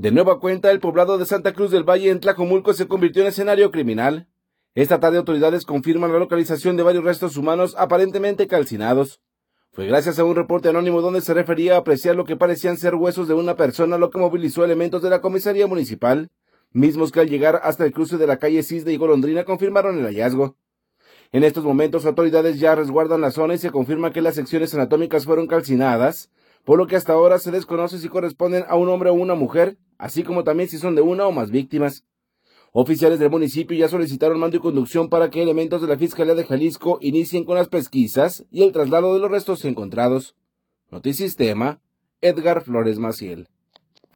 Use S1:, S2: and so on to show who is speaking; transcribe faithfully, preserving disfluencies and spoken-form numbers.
S1: De nueva cuenta, el poblado de Santa Cruz del Valle en Tlajomulco se convirtió en escenario criminal. Esta tarde autoridades confirman la localización de varios restos humanos aparentemente calcinados. Fue gracias a un reporte anónimo donde se refería a apreciar lo que parecían ser huesos de una persona, lo que movilizó elementos de la comisaría municipal, mismos que al llegar hasta el cruce de la calle Cisne y Golondrina confirmaron el hallazgo. En estos momentos autoridades ya resguardan la zona y se confirma que las secciones anatómicas fueron calcinadas, por lo que hasta ahora se desconoce si corresponden a un hombre o una mujer, así como también si son de una o más víctimas. Oficiales del municipio ya solicitaron mando y conducción para que elementos de la Fiscalía de Jalisco inicien con las pesquisas y el traslado de los restos encontrados. Notisistema, Edgar Flores Maciel.